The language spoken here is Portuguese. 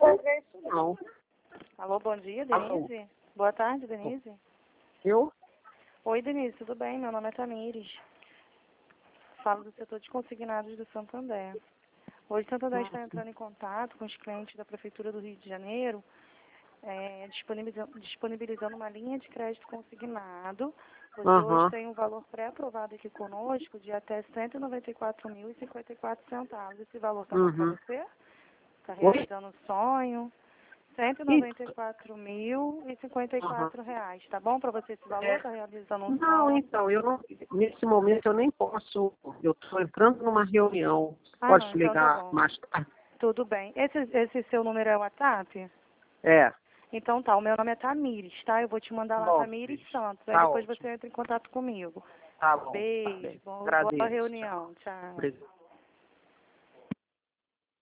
é isso, não. Alô, bom dia, Alô. Denise. Boa tarde, Denise. Eu? Oi, Denise, tudo bem? Meu nome é Tamires. Falo do setor de consignados do Santander. Hoje o Santander está entrando em contato com os clientes da Prefeitura do Rio de Janeiro, disponibilizando uma linha de crédito consignado. Você hoje tem um valor pré-aprovado aqui conosco de até R$ 194.054. Esse valor está bom para você? Está realizando o sonho? R$ 194.054. Tá bom para você esse valor? Está realizando um Não, sonho? então, eu não, nesse momento eu nem posso, eu estou entrando numa reunião. Ah, Pode não, então tá ligar bom. mais tarde? Tudo bem. Esse seu número é o WhatsApp? É, Então tá, o meu nome é Tamires, tá? Eu vou te mandar lá, bom, Tamires Santos. Aí tá depois ótimo. você entra em contato comigo. Tá bom. Tá Beijo, bem. boa Agradeço. reunião. Tchau. Obrigado.